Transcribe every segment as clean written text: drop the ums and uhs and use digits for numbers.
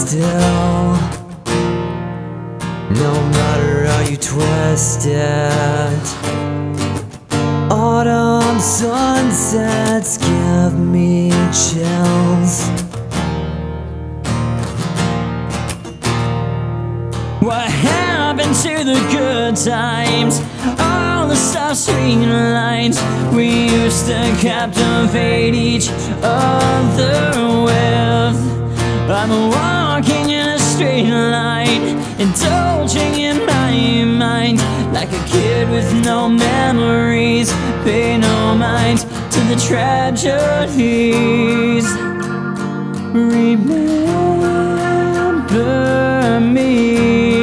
still, no matter how you twist it. Autumn sunsets give me chills. What happened to the good times? All the soft sweet lines we used to captivate each other with. I'm walking in a straight line, indulging in my mind, like a kid with no memories. Pay no mind to the tragedies. Remember me.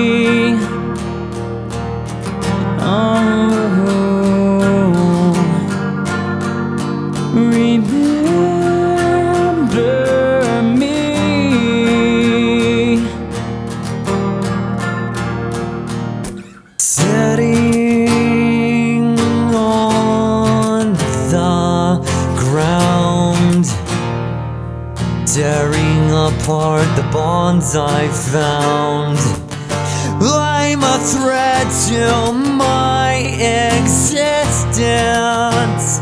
Remember me. Sitting on the ground, tearing apart the bonds I found. I'm a threat to my existence.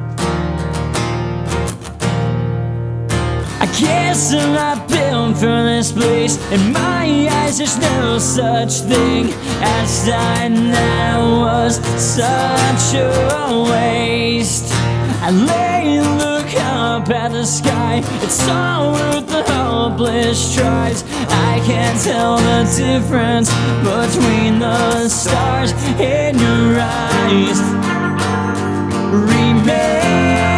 I guess I'm not built for this place. In my eyes there's no such thing as time. That was such a waste. I lay and look up at the sky. It's all worth the hopeless tries. I can't tell the difference between the stars in your eyes. Remember